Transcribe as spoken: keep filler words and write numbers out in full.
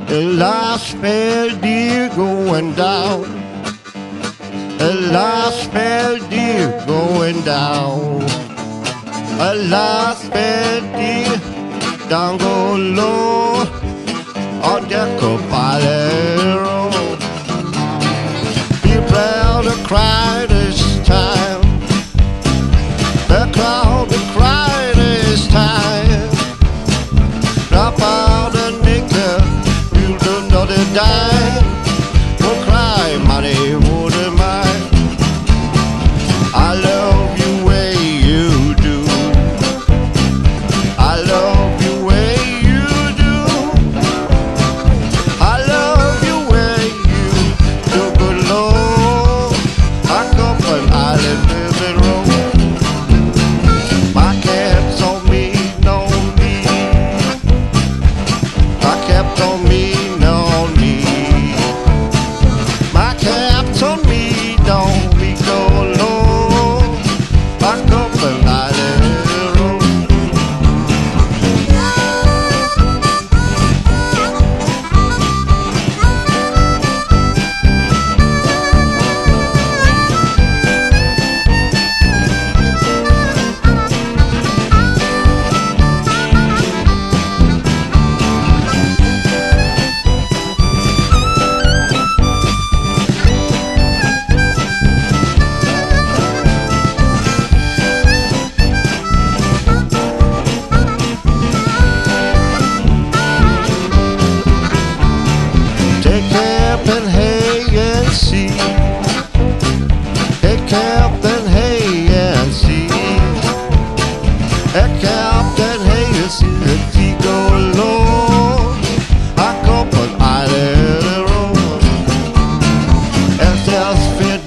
The last fair deer going down. The last fair deer going down. A last fair deer down go low on the Copilot. People to cry this time. The crowd to cry this time. Drop out the nigger, you don't know the dime. Don't cry, money, wouldn't mind. I love you way you do. I love you way you do. I love you way you do. Good Lord, I come from Island River Road. My caps on me, no me. My caps on me, no me. My caps on me, don't be go low. I come from Island Road. Take Captain Hay and see. Take Captain Hay and see. Take Captain Hay and see. Let he go low. I come from Island Road. And there's fit